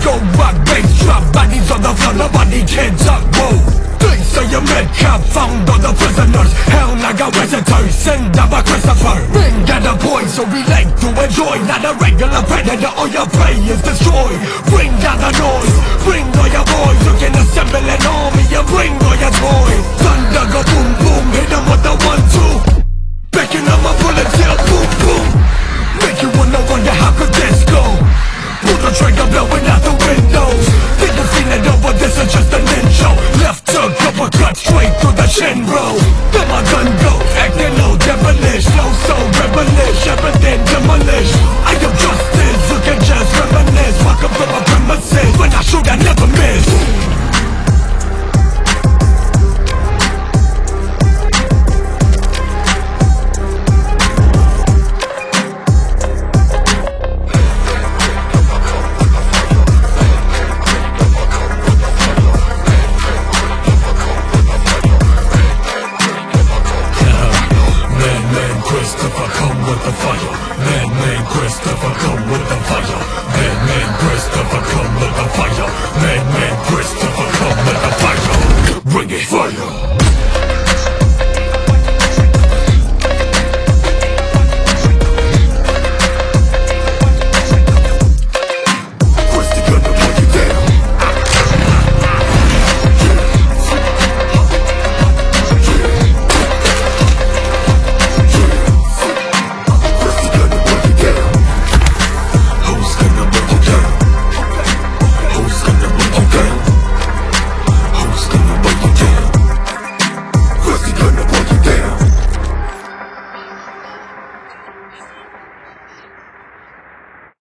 go rock, bass drop, bodies on the floor, nobody can talk, whoa. They say a Metcalf found all the prisoners. Hell, I got visitors, send out by Christopher. Bring out the boys so we like to enjoy. Not a regular predator, all your prey is destroyed. Bring out the noise, bring all your boys. You can assemble an army and bring all your toys. Thunder go boom boom, hit them with the 1-2. Backing up my bullets, yeah, boom boom. Make you wanna wonder how could this go? Pull the trigger, blowing out the windows. Think you seen it over, this is just an intro. Left hook, uppercut straight through the chin, bro. Then my gun go, acting low, devilish. Slow, so rebellish, everything demolished. I am justice, you can just reminisce. Welcome to my premises, when I shoot I never miss. Christopher, come with the fire. Man, Christopher, come with the fire.